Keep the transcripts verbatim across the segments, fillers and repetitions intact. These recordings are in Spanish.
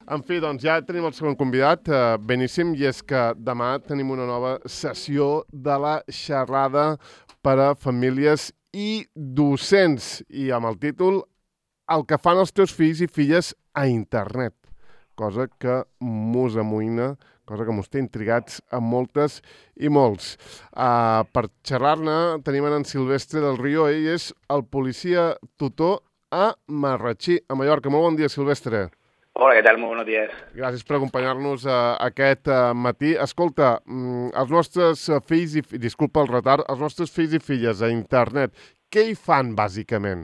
En fi, doncs ja tenim el segon convidat, eh, beníssim, i és que demà tenim una nova sessió de la xerrada per a famílies i docents, i amb el títol El que fan els teus fills i filles a internet, cosa que mos amoïna, cosa que mos té intrigats a moltes i molts. Uh, per xerrar-ne tenim en Silvestre del Río, ell és el policia tutor a Marratxí, a Mallorca. Molt bon dia, Silvestre. Hola, què tal? Molt bons dies. Gràcies per acompanyar-nos uh, aquest uh, matí. Escolta, um, els nostres fills, i disculpa el retard, els nostres fills i filles a internet, què hi fan, bàsicament?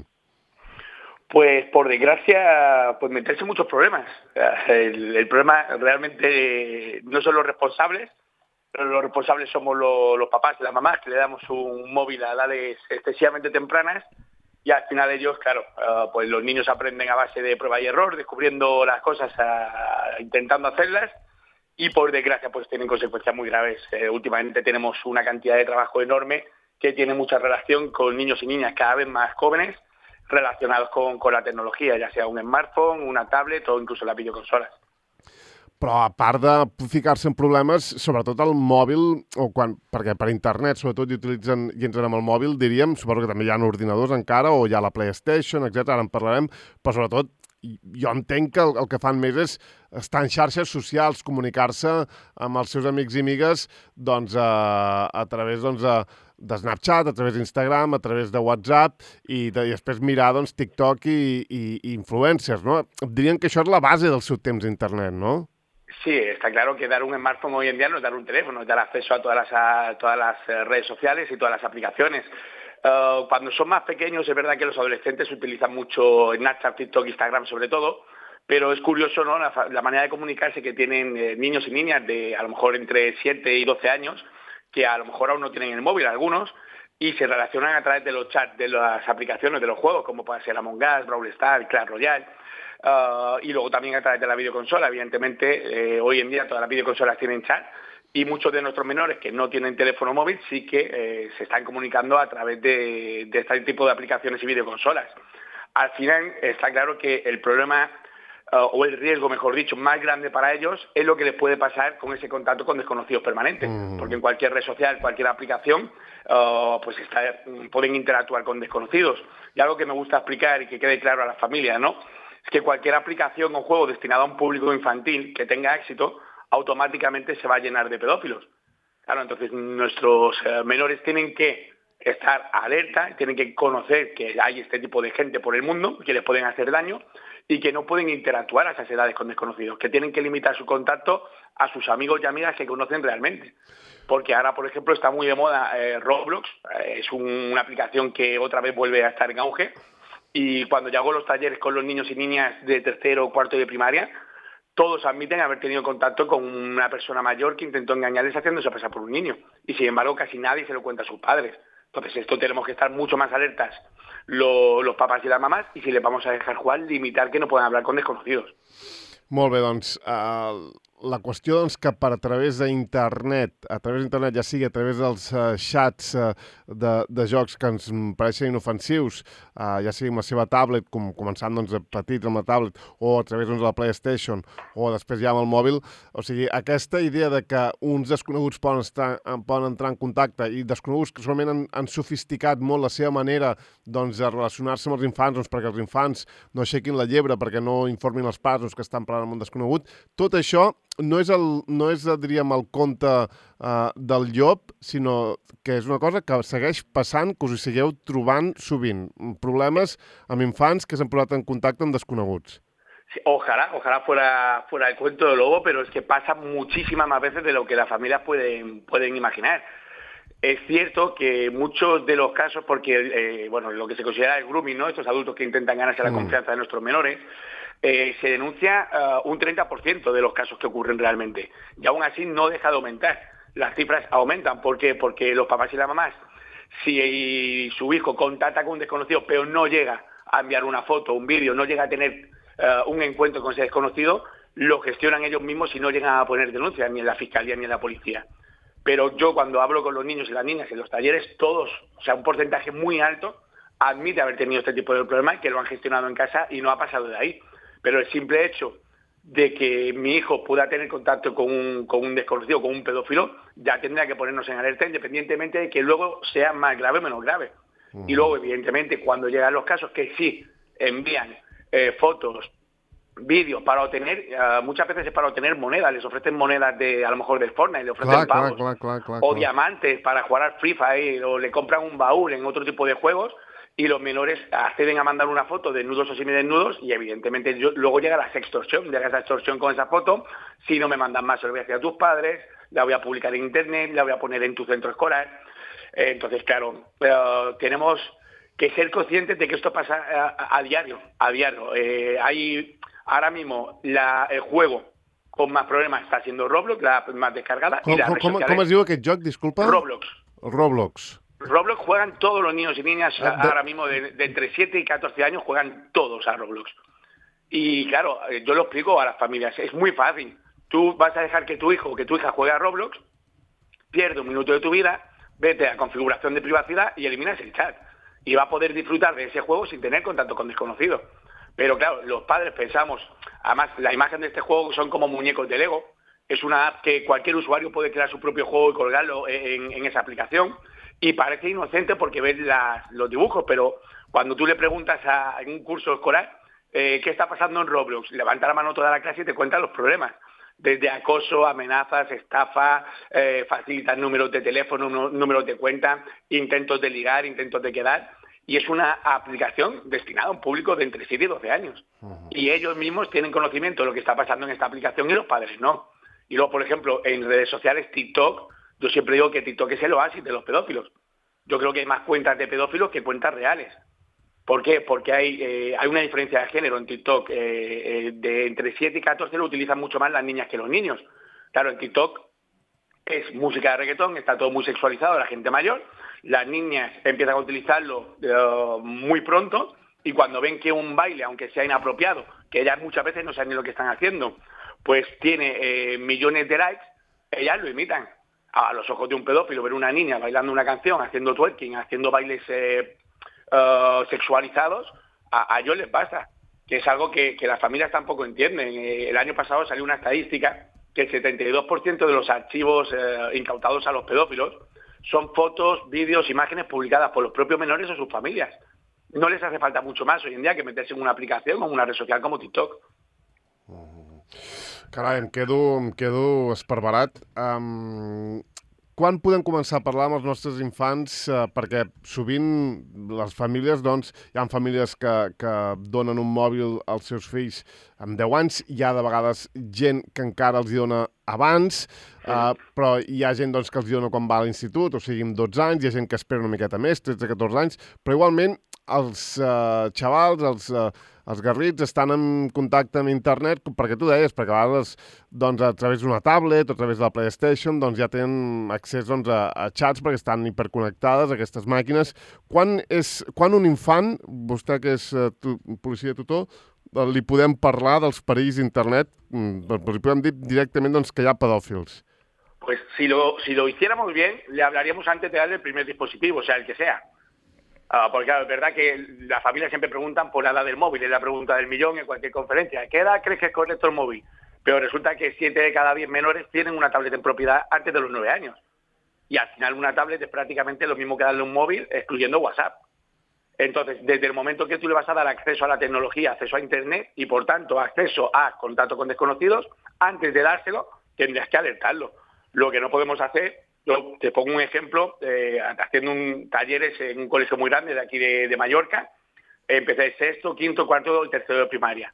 Pues, por desgracia, pues meterse en muchos problemas. El, el problema realmente no son los responsables, pero los responsables somos los, los papás y las mamás, que le damos un móvil a edades excesivamente tempranas, y al final ellos, claro, uh, pues los niños aprenden a base de prueba y error, descubriendo las cosas, uh, intentando hacerlas, y por desgracia pues tienen consecuencias muy graves. Eh, últimamente tenemos una cantidad de trabajo enorme que tiene mucha relación con niños y niñas cada vez más jóvenes, relacionados con, con la tecnologia, ja sigui un smartphone, una tablet o inclús les videoconsoles. Però a part de ficar-se en problemes, sobretot el mòbil, o quan, perquè per internet sobretot hi utilitzen i entren amb el mòbil, diríem, suposo que també hi ha ordinadors encara, o hi ha la PlayStation, etcètera, ara en parlarem, però sobretot jo entenc que el, el que fan més és estar en xarxes socials, comunicar-se amb els seus amics i amigues doncs, a, a través doncs, a, de Snapchat, a través d'Instagram, a través de WhatsApp i, de, i després mirar doncs, TikTok i, i, i influencers, ¿no? Dirien que això és la base del seu temps d'internet, ¿no? Sí, está claro que dar un smartphone hoy en día no es dar un teléfono, es dar acceso a todas las, a todas las redes sociales y todas las aplicaciones. Uh, cuando son más pequeños es verdad que los adolescentes utilizan mucho Snapchat, TikTok, Instagram sobre todo, pero es curioso, ¿no?, la, la manera de comunicarse que tienen eh, niños y niñas de a lo mejor entre siete y doce años, que a lo mejor aún no tienen el móvil algunos, y se relacionan a través de los chats, de las aplicaciones, de los juegos, como puede ser Among Us, Brawl Stars, Clash Royale, uh, y luego también a través de la videoconsola. Evidentemente, eh, hoy en día todas las videoconsolas tienen chat, y muchos de nuestros menores que no tienen teléfono móvil sí que eh, se están comunicando a través de, de este tipo de aplicaciones y videoconsolas. Al final está claro que el problema, uh, o el riesgo, mejor dicho, más grande para ellos es lo que les puede pasar con ese contacto con desconocidos permanentes, mm. porque en cualquier red social, cualquier aplicación, uh, pues está, pueden interactuar con desconocidos. Y algo que me gusta explicar y que quede claro a las familias, ¿no?, es que cualquier aplicación o juego destinado a un público infantil que tenga éxito, automáticamente se va a llenar de pedófilos. Claro, entonces nuestros eh, menores tienen que estar alerta, tienen que conocer que hay este tipo de gente por el mundo que les pueden hacer daño y que no pueden interactuar a esas edades con desconocidos, que tienen que limitar su contacto a sus amigos y amigas que conocen realmente. Porque ahora, por ejemplo, está muy de moda eh, Roblox, eh, es un, una aplicación que otra vez vuelve a estar en auge, y cuando yo hago los talleres con los niños y niñas de tercero o cuarto de primaria, todos admiten haber tenido contacto con una persona mayor que intentó engañarles haciéndose pasar por un niño. Y sin embargo, casi nadie se lo cuenta a sus padres. Entonces, esto tenemos que estar mucho más alertas lo, los papás y las mamás, y si les vamos a dejar jugar, limitar que no puedan hablar con desconocidos. Molt bé, doncs, uh, la qüestió doncs, que per a través d'internet, a través d'internet, ja sigui a través dels uh, xats uh, de, de jocs que ens pareixen inofensius, uh, ja sigui amb la seva tablet, com, començant doncs, de petit amb la tablet, o a través doncs, de la PlayStation, o després ja amb el mòbil, o sigui, aquesta idea de que uns desconeguts poden, estar, poden entrar en contacte i desconeguts que solament han, han sofisticat molt la seva manera doncs, de relacionar-se amb els infants, doncs, perquè els infants no aixequin la llebre, perquè no informin els pares doncs, que estan parlant amb un desconegut, tot això no és, el, no és diríem, el conte uh, del llop, sinó que és una cosa que segueix passant, que us hi segueu trobant sovint. Problemes amb infants que s'han posat en contacte amb desconeguts. Sí, ojalá, ojalá fuera, fuera el cuento del lobo, pero es que pasa muchísimas más veces de lo que las familias pueden, pueden imaginar. Es cierto que muchos de los casos, porque eh, bueno, lo que se considera el grooming, ¿no?, estos adultos que intentan ganarse la confianza de nuestros menores, Eh, se denuncia uh, un treinta por ciento de los casos que ocurren realmente. Y aún así no deja de aumentar. Las cifras aumentan. ¿Por qué? Porque los papás y las mamás, si su hijo contacta con un desconocido pero no llega a enviar una foto, un vídeo, no llega a tener uh, un encuentro con ese desconocido, lo gestionan ellos mismos y no llegan a poner denuncias ni en la fiscalía ni en la policía. Pero yo cuando hablo con los niños y las niñas en los talleres, todos, o sea, un porcentaje muy alto, admite haber tenido este tipo de problema y que lo han gestionado en casa y no ha pasado de ahí. Pero el simple hecho de que mi hijo pueda tener contacto con un, con un desconocido, con un pedófilo, ya tendrá que ponernos en alerta, independientemente de que luego sea más grave o menos grave. Uh-huh. Y luego, evidentemente, cuando llegan los casos que sí envían eh, fotos, vídeos para obtener, uh, muchas veces es para obtener monedas, les ofrecen monedas de, a lo mejor del Fortnite, le ofrecen clar, pavos, clar, clar, clar, o clar. diamantes para jugar al Free Fire, o le compran un baúl en otro tipo de juegos, y los menores acceden a mandar una foto desnudos o semidesnudos, y evidentemente yo, luego llega la extorsión, llega esa extorsión con esa foto, si no me mandan más se lo voy a hacer a tus padres, la voy a publicar en internet, la voy a poner en tu centro escolar. Eh, entonces, claro, eh, tenemos que ser conscientes de que esto pasa a, a diario, a diario. Eh, hay ahora mismo la, el juego con más problemas está siendo Roblox, la más descargada. Com, y las com, com, com es diu aquest joc, disculpa? Roblox. Roblox. Roblox juegan todos los niños y niñas Ah, de... ahora mismo de, de entre siete y catorce años, juegan todos a Roblox. Y claro, yo lo explico a las familias, es muy fácil. Tú vas a dejar que tu hijo o que tu hija juegue a Roblox, pierde un minuto de tu vida, vete a configuración de privacidad y eliminas el chat. Y va a poder disfrutar de ese juego sin tener contacto con desconocidos. Pero claro, los padres pensamos, además la imagen de este juego son como muñecos de Lego, es una app que cualquier usuario puede crear su propio juego y colgarlo en, en esa aplicación, y parece inocente porque ves las, los dibujos, pero cuando tú le preguntas a, en un curso escolar eh, qué está pasando en Roblox, levanta la mano toda la clase y te cuentan los problemas, desde acoso, amenazas, estafa, eh, facilitan números de teléfono, números de cuenta, intentos de ligar, intentos de quedar. Y es una aplicación destinada a un público de entre siete y doce años. Uh-huh. Y ellos mismos tienen conocimiento de lo que está pasando en esta aplicación y los padres no. Y luego, por ejemplo, en redes sociales, TikTok, yo siempre digo que TikTok es el oasis de los pedófilos. Yo creo que hay más cuentas de pedófilos que cuentas reales. ¿Por qué? Porque hay, eh, hay una diferencia de género en TikTok. Eh, eh, de entre siete y catorce lo utilizan mucho más las niñas que los niños. Claro, en TikTok es música de reggaetón, está todo muy sexualizado, la gente mayor. Las niñas empiezan a utilizarlo uh, muy pronto, y cuando ven que un baile, aunque sea inapropiado, que ellas muchas veces no saben ni lo que están haciendo, pues tiene eh, millones de likes, ellas lo imitan. A los ojos de un pedófilo, ver una niña bailando una canción, haciendo twerking, haciendo bailes eh, uh, sexualizados, a, a ellos les pasa, que es algo que, que las familias tampoco entienden. Eh, el año pasado salió una estadística que el setenta y dos por ciento de los archivos eh, incautados a los pedófilos son fotos, vídeos, imágenes publicadas por los propios menores o sus familias. No les hace falta mucho más hoy en día que meterse en una aplicación o en una red social como TikTok. Carai, em quedo, em quedo esparverat. Um, quan podem començar a parlar amb els nostres infants? Uh, perquè sovint les famílies, doncs, hi ha famílies que, que donen un mòbil als seus fills amb deu anys, hi ha de vegades gent que encara els dona abans, uh, però hi ha gent doncs, que els dona quan va a l'institut, o sigui, amb dotze anys, hi ha gent que espera una miqueta més, tretze a catorze anys, però igualment els uh, xavals, els, uh, els garrits estan en contacte amb internet, perquè tu deies, perquè a vegades doncs, a través d'una tablet o a través de la PlayStation doncs, ja tenen accés doncs, a, a xats perquè estan hiperconnectades a aquestes màquines. Quan, és, quan un infant, vostè que és uh, tu, policia tutor, li podem parlar dels perills d'internet, li podem dir directament doncs, que hi ha pedòfils? Pues si lo, si lo hiciéramos bien, le hablaríamos antes de darle el primer dispositivo, o sea, el que sea. Uh, porque claro, es verdad que las familias siempre preguntan por la edad del móvil, es la pregunta del millón en cualquier conferencia. ¿Qué edad crees que es correcto el móvil? Pero resulta que siete de cada diez menores tienen una tablet en propiedad antes de los nueve años. Y al final una tablet es prácticamente lo mismo que darle un móvil, excluyendo WhatsApp. Entonces, desde el momento que tú le vas a dar acceso a la tecnología, acceso a Internet y, por tanto, acceso a contacto con desconocidos, antes de dárselo, tendrías que alertarlo. Lo que no podemos hacer, yo te pongo un ejemplo, eh, haciendo un, talleres en un colegio muy grande de aquí de, de Mallorca, empecé el sexto, quinto, cuarto y tercero de primaria.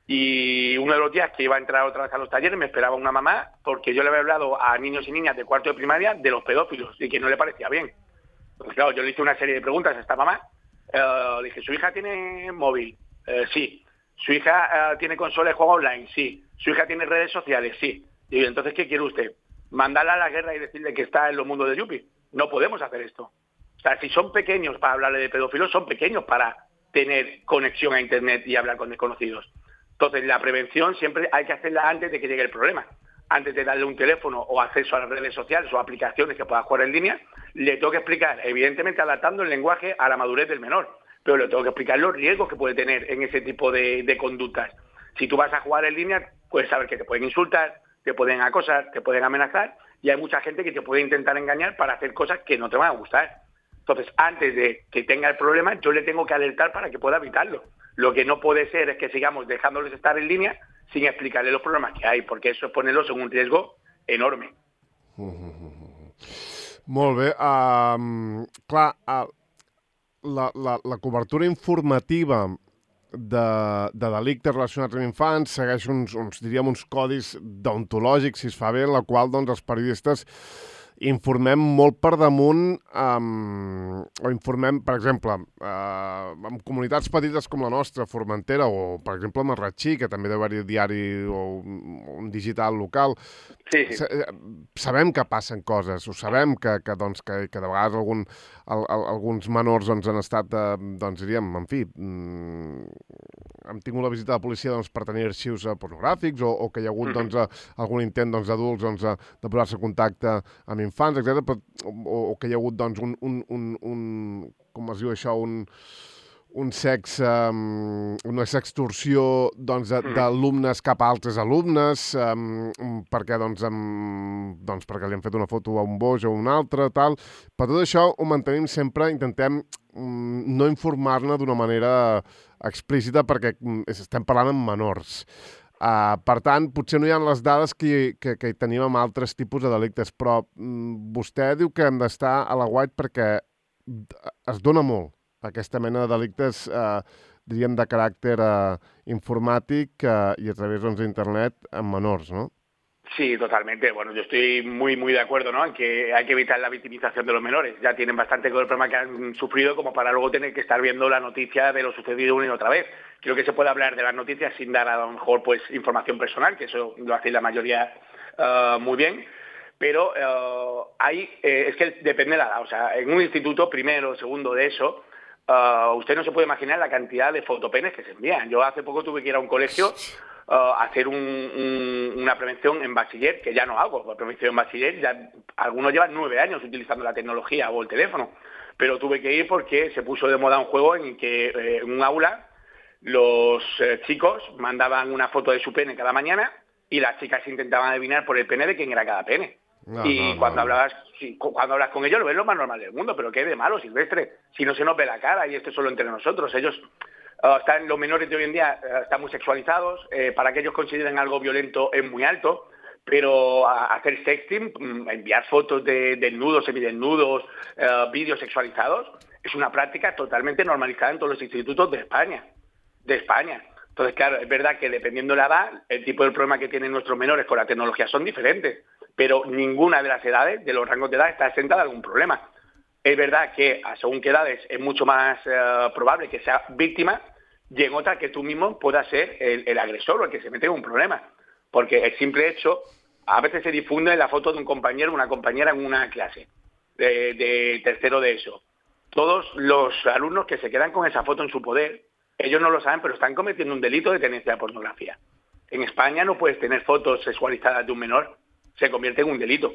Y uno de los días que iba a entrar otra vez a los talleres me esperaba una mamá, porque yo le había hablado a niños y niñas de cuarto de primaria de los pedófilos y que no le parecía bien. Entonces, claro, yo le hice una serie de preguntas a esta mamá. Uh, le dije, ¿su hija tiene móvil? Uh, sí. ¿Su hija uh, tiene consola de juego online? Sí. ¿Su hija tiene redes sociales? Sí. Y yo, entonces, ¿qué quiere usted? ¿Mandarla a la guerra y decirle que está en los mundos de Yupi? No podemos hacer esto. O sea, si son pequeños para hablarle de pedófilos, son pequeños para tener conexión a Internet y hablar con desconocidos. Entonces, la prevención siempre hay que hacerla antes de que llegue el problema. Antes de darle un teléfono o acceso a las redes sociales o aplicaciones que pueda jugar en línea, le tengo que explicar, evidentemente adaptando el lenguaje a la madurez del menor, pero le tengo que explicar los riesgos que puede tener en ese tipo de, de conductas. Si tú vas a jugar en línea, puedes saber que te pueden insultar, te pueden acosar, te pueden amenazar, y hay mucha gente que te puede intentar engañar para hacer cosas que no te van a gustar. Entonces, antes de que tenga el problema, yo le tengo que alertar para que pueda evitarlo. Lo que no puede ser es que sigamos dejándoles estar en línea sin explicarles los problemas que hay, porque eso es ponerlos en un riesgo enorme. Molt bé. Um, clar, uh, la, la, la cobertura informativa de, de delictes relacionats amb infants segueix uns, uns, diríem, uns codis deontològics, si es fa bé, en la qual doncs, els periodistes informem molt per damunt, um, o informem, per exemple, uh, en comunitats petites com la nostra, Formentera, o, per exemple, Marratxí, que també deu haver-hi diari o un digital local. Sí, sí. Sabem que passen coses, ho sabem que, que, doncs, que, que de vegades algun, el, el, alguns menors doncs, han estat, eh, doncs, diríem, en fi, mm, hem tingut la visita de la policia doncs, per tenir arxius eh, pornogràfics o, o que hi ha hagut doncs, eh, algun intent doncs, d'adults doncs, eh, de posar-se en contacte amb infants, etcètera, però, o, o que hi ha hagut doncs, un, un, un, un, com es diu això, un, un sex, um, una sextorsió doncs, d'alumnes cap a altres alumnes, um, perquè, doncs, um, doncs, perquè li han fet una foto a un boix o a un altre, tal. Per tot això ho mantenim sempre, intentem um, no informar-ne d'una manera explícita perquè um, estem parlant amb menors. Uh, per tant, potser no hi ha les dades que, que, que hi tenim amb altres tipus de delictes, però um, vostè diu que hem d'estar a l'aguait perquè es dona molt aquesta mena de delictes, eh, diríem, de caràcter eh, informàtic eh, y a través doncs, de Internet en menors, ¿no? Sí, totalmente. Bueno, yo estoy muy, muy de acuerdo, ¿no?, en que hay que evitar la victimización de los menores. Ya tienen bastante con el problema que han sufrido como para luego tener que estar viendo la noticia de lo sucedido una y otra vez. Creo que se puede hablar de las noticias sin dar a lo mejor pues información personal, que eso lo hace la mayoría uh, muy bien. Pero uh, hay, eh, es que depende de la edad. O sea, en un instituto, primero, segundo de eso, Uh, usted no se puede imaginar la cantidad de fotopenes que se envían. Yo hace poco tuve que ir a un colegio uh, a hacer un, un, una prevención en bachiller, que ya no hago, la prevención en bachiller, ya algunos llevan nueve años utilizando la tecnología o el teléfono, pero tuve que ir porque se puso de moda un juego en que eh, en un aula los eh, chicos mandaban una foto de su pene cada mañana y las chicas intentaban adivinar por el pene de quién era cada pene. No, y no, cuando no. hablabas sí, cuando hablas con ellos lo ves lo más normal del mundo, pero ¿qué hay de malo, Silvestre? Si no se nos ve la cara y esto es solo entre nosotros. Ellos, uh, están, los menores de hoy en día uh, están muy sexualizados, eh, para que ellos consideren algo violento es muy alto, pero uh, hacer sexting, um, enviar fotos de desnudos, semidesnudos, uh, vídeos sexualizados, es una práctica totalmente normalizada en todos los institutos de España, de España. Entonces, claro, es verdad que dependiendo de la edad, el tipo de problema que tienen nuestros menores con la tecnología son diferentes, pero ninguna de las edades, de los rangos de edad, está exenta de algún problema. Es verdad que a según qué edades es mucho más uh, probable que sea víctima y en otras que tú mismo puedas ser el, el agresor o el que se mete en un problema. Porque el simple hecho, a veces se difunde la foto de un compañero o una compañera en una clase de, de tercero de eso. Todos los alumnos que se quedan con esa foto en su poder, ellos no lo saben, pero están cometiendo un delito de tenencia de pornografía. En España no puedes tener fotos sexualizadas de un menor, se convierte en un delito.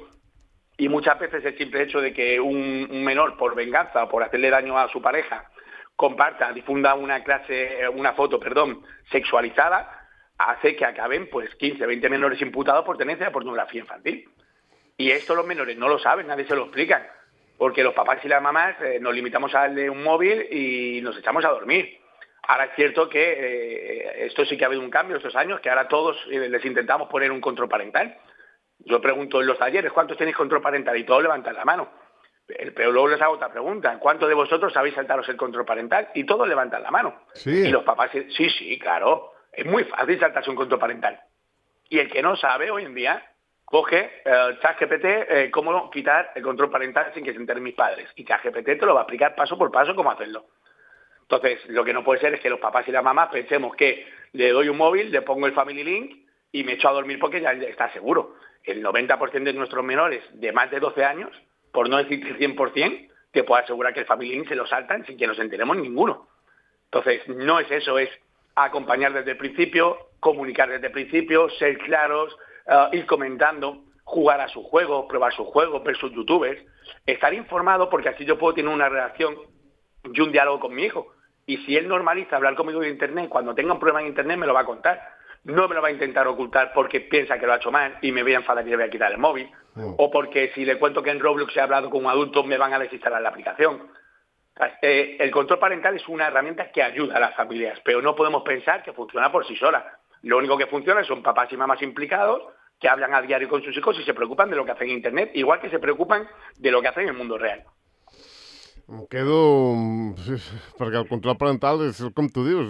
Y muchas veces el simple hecho de que un, un menor, por venganza o por hacerle daño a su pareja, comparta, difunda una clase, una foto, perdón, sexualizada, hace que acaben pues quince, veinte menores imputados por tenencia de pornografía infantil. Y esto los menores no lo saben, nadie se lo explica, porque los papás y las mamás eh, nos limitamos a darle un móvil y nos echamos a dormir. Ahora es cierto que eh, esto sí que ha habido un cambio estos años, que ahora todos eh, les intentamos poner un control parental. Yo pregunto en los talleres, ¿cuántos tenéis control parental? Y todos levantan la mano. Pero luego les hago otra pregunta, ¿cuántos de vosotros sabéis saltaros el control parental? Y todos levantan la mano. Sí. Y los papás, sí, sí, claro, es muy fácil saltarse un control parental. Y el que no sabe hoy en día, coge eh, ChatGPT, eh, cómo quitar el control parental sin que se enteren mis padres. Y ChatGPT te lo va a explicar paso por paso cómo hacerlo. Entonces, lo que no puede ser es que los papás y las mamás pensemos que le doy un móvil, le pongo el Family Link y me echo a dormir porque ya está seguro. El noventa por ciento de nuestros menores de más de doce años, por no decir que cien por ciento, te puedo asegurar que el Family Link se lo saltan sin que nos enteremos ninguno. Entonces, no es eso, es acompañar desde el principio, comunicar desde el principio, ser claros, uh, ir comentando, jugar a sus juegos, probar sus juegos, ver sus youtubers, estar informado porque así yo puedo tener una relación y un diálogo con mi hijo. Y si él normaliza hablar conmigo en Internet, cuando tenga un problema en Internet me lo va a contar. no me lo va a intentar ocultar porque piensa que lo ha hecho mal y me voy a enfadar y le voy a quitar el móvil. Mm. O porque si le cuento que en Roblox he hablado con un adulto me van a desinstalar la aplicación. Eh, el control parental es una herramienta que ayuda a las familias, pero no podemos pensar que funciona por sí sola. Lo único que funciona son papás y mamás implicados que hablan a diario con sus hijos y se preocupan de lo que hacen en Internet, igual que se preocupan de lo que hacen en el mundo real. Em quedo... perquè el control parental és com tu dius.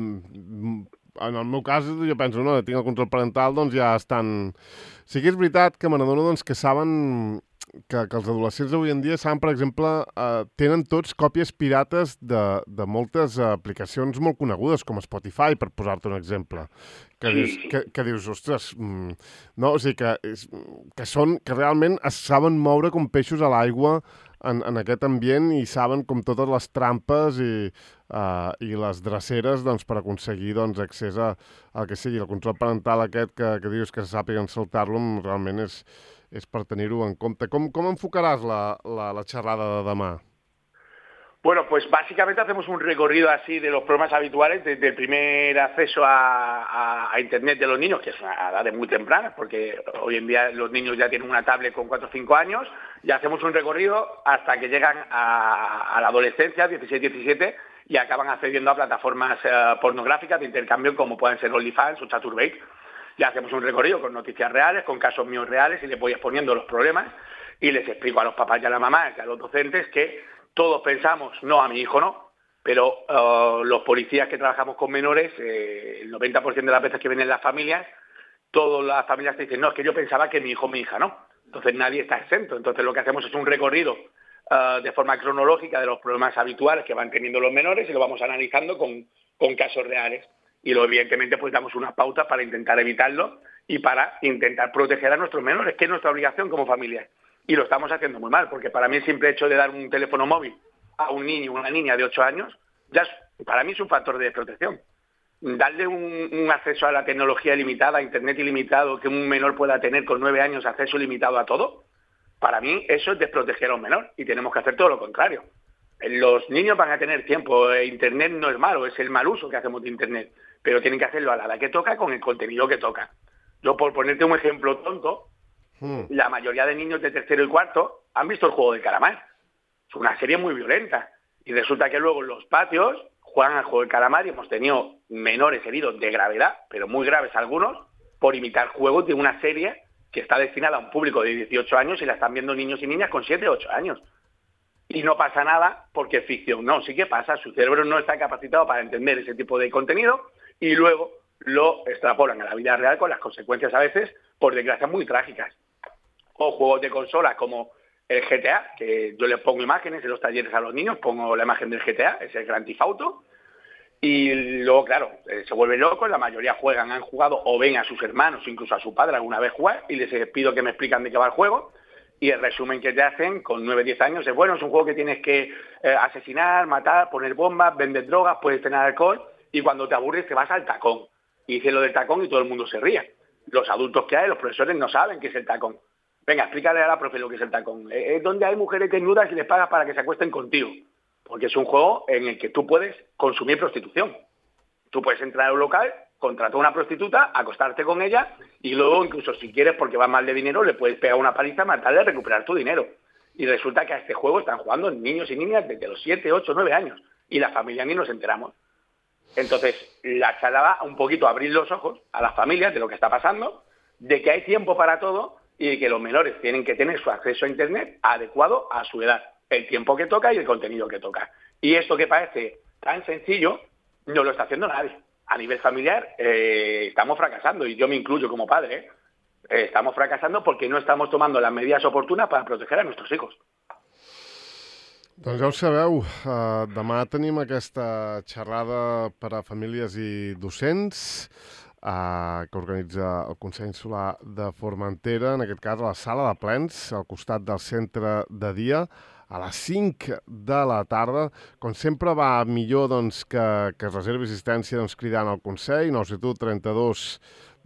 En el meu cas, jo penso, no, tinc el control parental, doncs ja estan... Sí que és veritat que me n'adono doncs, que saben... Que, que els adolescents d'avui en dia saben, per exemple, eh, tenen tots còpies pirates de, de moltes aplicacions molt conegudes, com Spotify, per posar-te un exemple. Que dius, que, que dius ostres, mm, no, o sigui, que, és, que són, que realment es saben moure com peixos a l'aigua en, en aquest ambient i saben com totes les trampes i, uh, i les dreceres doncs, per aconseguir doncs, accés a, a el que sigui. El control parental aquest que, que dius que se sàpiguen saltar-lo realment és, és per tenir-ho en compte. Com, com enfocaràs la, la, la xerrada de demà? Bueno, pues básicamente hacemos un recorrido así de los problemas habituales, desde el primer acceso a, a, a Internet de los niños, que es una edad muy temprana, porque hoy en día los niños ya tienen una tablet con cuatro o cinco años, y hacemos un recorrido hasta que llegan a, a la adolescencia, dieciséis diecisiete, y acaban accediendo a plataformas eh, pornográficas de intercambio como pueden ser OnlyFans o Chaturbate. Ya hacemos un recorrido con noticias reales, con casos míos reales, y les voy exponiendo los problemas, y les explico a los papás y a la mamá, y a los docentes, que todos pensamos, no, a mi hijo no, pero uh, los policías que trabajamos con menores, eh, el noventa por ciento de las veces que vienen las familias, todas las familias te dicen, no, es que yo pensaba que mi hijo o mi hija no. Entonces nadie está exento. Entonces lo que hacemos es un recorrido uh, de forma cronológica de los problemas habituales que van teniendo los menores y lo vamos analizando con, con casos reales. Y luego, evidentemente, pues damos unas pautas para intentar evitarlo y para intentar proteger a nuestros menores, que es nuestra obligación como familia. Y lo estamos haciendo muy mal, porque para mí el simple hecho de dar un teléfono móvil a un niño o una niña de ocho años, ya es, para mí es un factor de protección. Darle un, un acceso a la tecnología ilimitada, a Internet ilimitado, que un menor pueda tener con nueve años acceso ilimitado a todo, para mí eso es desproteger a un menor y tenemos que hacer todo lo contrario. Los niños van a tener tiempo, Internet no es malo, es el mal uso que hacemos de Internet, pero tienen que hacerlo a la edad que toca con el contenido que toca. Yo, por ponerte un ejemplo tonto, hmm. la mayoría de niños de tercero y cuarto han visto El juego del calamar. Es una serie muy violenta. Y resulta que luego en los patios juegan al juego del calamar y hemos tenido menores heridos de gravedad, pero muy graves algunos, por imitar juegos de una serie que está destinada a un público de dieciocho años y la están viendo niños y niñas con siete o ocho años. Y no pasa nada porque es ficción. No, sí que pasa. Su cerebro no está capacitado para entender ese tipo de contenido y luego lo extrapolan a la vida real con las consecuencias a veces, por desgracia, muy trágicas. O juegos de consola como el G T A, que yo les pongo imágenes en los talleres a los niños, pongo la imagen del G T A, es el Grand Theft Auto, y luego, claro, eh, se vuelven locos, la mayoría juegan, han jugado o ven a sus hermanos o incluso a su padre alguna vez jugar y les pido que me explican de qué va el juego. Y el resumen que te hacen con nueve o diez años es, bueno, es un juego que tienes que eh, asesinar, matar, poner bombas, vender drogas, puedes tener alcohol, y cuando te aburres te vas al tacón. Y dice lo del tacón y todo el mundo se ríe. Los adultos que hay, los profesores no saben qué es el tacón. Venga, explícale a la profe lo que es el tacón. Es donde hay mujeres desnudas y les pagas para que se acuesten contigo. Porque es un juego en el que tú puedes consumir prostitución. Tú puedes entrar a un local, contratar a una prostituta, acostarte con ella y luego, incluso si quieres, porque vas mal de dinero, le puedes pegar una paliza, matarle y recuperar tu dinero. Y resulta que a este juego están jugando niños y niñas desde los siete, ocho, nueve años. Y la familia ni nos enteramos. Entonces, la charla va un poquito a abrir los ojos a las familias de lo que está pasando, de que hay tiempo para todo y de que los menores tienen que tener su acceso a Internet adecuado a su edad, el tiempo que toca y el contenido que toca. Y esto que parece tan sencillo, no lo está haciendo nadie. A nivel familiar eh, estamos fracasando, y yo me incluyo como padre, ¿eh? Eh, estamos fracasando porque no estamos tomando las medidas oportunas para proteger a nuestros hijos. Doncs ja ho sabeu, uh, demà tenim aquesta xerrada per a famílies i docents uh, que organitza el Consell Insular de Formentera, en aquest cas a la sala de plens, al costat del centre de dia, a les cinc de la tarda. Com sempre va millor doncs, que, que es reservi assistència doncs, cridant al Consell, nou set u trenta-dos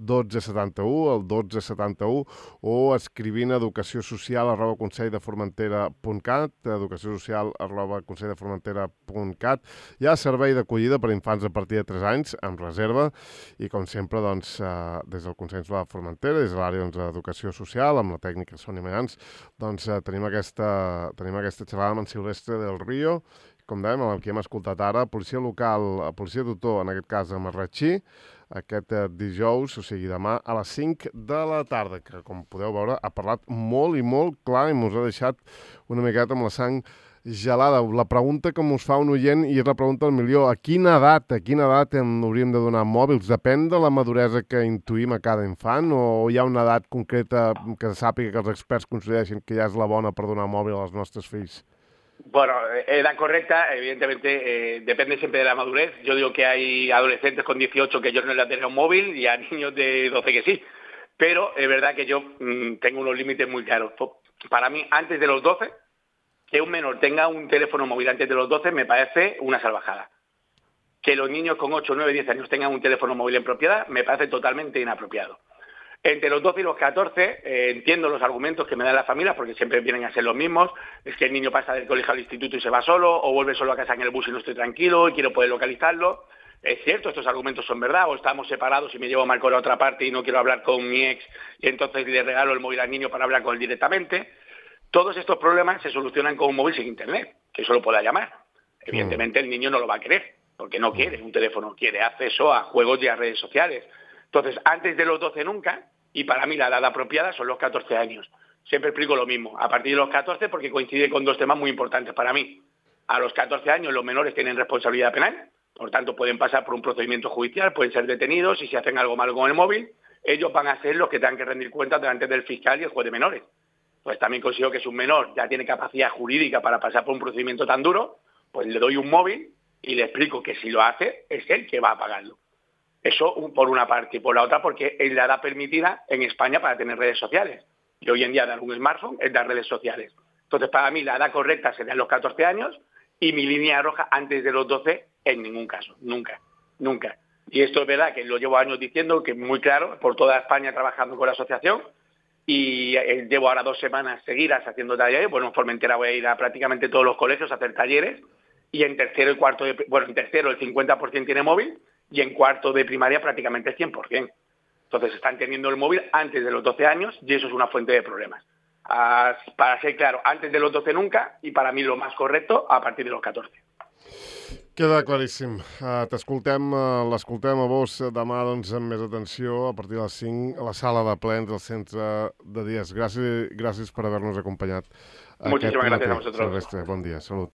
dotze setanta-u, el dotze setanta-u, o escrivint a educaciosocial arroba conselldeformentera.cat, educaciosocial arroba conselldeformentera.cat. Hi ha servei d'acollida per a infants a partir de tres anys, amb reserva, i com sempre, doncs, eh, des del Consell de Formentera, des de l'àrea doncs, d'educació social, amb la tècnica Soni Megans, doncs eh, tenim, aquesta, tenim aquesta xerrada amb en Silvestre del Río, com dèiem, el que hem escoltat ara, policia local, policia tutor, en aquest cas a Marratxí, aquest eh, dijous, o sigui demà, a les cinc de la tarda, que com podeu veure ha parlat molt i molt clar i mos ha deixat una miqueta amb la sang gelada. La pregunta que mos fa un oient, i és la pregunta del milió, a quina edat, a quina edat hem, hauríem de donar mòbils? Depèn de la maduresa que intuïm a cada infant, o hi ha una edat concreta que sàpiga que els experts considereixen que ja és la bona per donar mòbil als nostres fills? Bueno, edad correcta, evidentemente, eh, depende siempre de la madurez. Yo digo que hay adolescentes con dieciocho que yo no les daría un móvil y a niños de doce que sí. Pero es verdad que yo mmm, tengo unos límites muy claros. Para mí, antes de los doce, que un menor tenga un teléfono móvil antes de los doce me parece una salvajada. Que los niños con ocho, nueve, diez años tengan un teléfono móvil en propiedad me parece totalmente inapropiado. Entre los doce y los catorce eh, entiendo los argumentos que me dan las familias porque siempre vienen a ser los mismos. Es que el niño pasa del colegio al instituto y se va solo, o vuelve solo a casa en el bus y no estoy tranquilo y quiero poder localizarlo. Es cierto, estos argumentos son verdad, o estamos separados y me llevo a Marco a otra parte y no quiero hablar con mi ex y entonces le regalo el móvil al niño para hablar con él directamente. Todos estos problemas se solucionan con un móvil sin internet, que eso lo pueda llamar. Evidentemente el niño no lo va a querer, porque no quiere un teléfono, quiere acceso a juegos y a redes sociales. Entonces, antes de los doce nunca, y para mí la edad apropiada son los catorce años. Siempre explico lo mismo, a partir de los catorce porque coincide con dos temas muy importantes para mí. A los catorce años los menores tienen responsabilidad penal, por tanto pueden pasar por un procedimiento judicial, pueden ser detenidos y si hacen algo malo con el móvil, ellos van a ser los que tengan que rendir cuentas delante del fiscal y el juez de menores. Pues también considero que si un menor ya tiene capacidad jurídica para pasar por un procedimiento tan duro, pues le doy un móvil y le explico que si lo hace es él que va a pagarlo. Eso por una parte, y por la otra porque es la edad permitida en España para tener redes sociales. Y hoy en día dar un smartphone es dar redes sociales. Entonces, para mí la edad correcta serían los catorce años y mi línea roja antes de los doce en ningún caso, nunca, nunca. Y esto es verdad que lo llevo años diciendo, que es muy claro, por toda España trabajando con la asociación y eh, llevo ahora dos semanas seguidas haciendo talleres. Bueno, en Formentera voy a ir a prácticamente todos los colegios a hacer talleres y en tercero y cuarto, de, bueno, en tercero el cincuenta por ciento tiene móvil y en cuarto de primaria prácticamente el cien por ciento. Entonces están teniendo el móvil antes de los doce años y eso es una fuente de problemas. Ah, para ser claro, antes de los doce nunca i per a mi lo més correcte a partir de los catorze. Queda claríssim. Uh, T'escoltem, uh, l'escoltem a vos demà doncs, amb més atenció a partir de les cinc a la sala de plens del centre de dies. Gràcies, gràcies per haver-nos acompanyat. Muchísimas gracias a vosotros. Silvestre, bon dia, salut.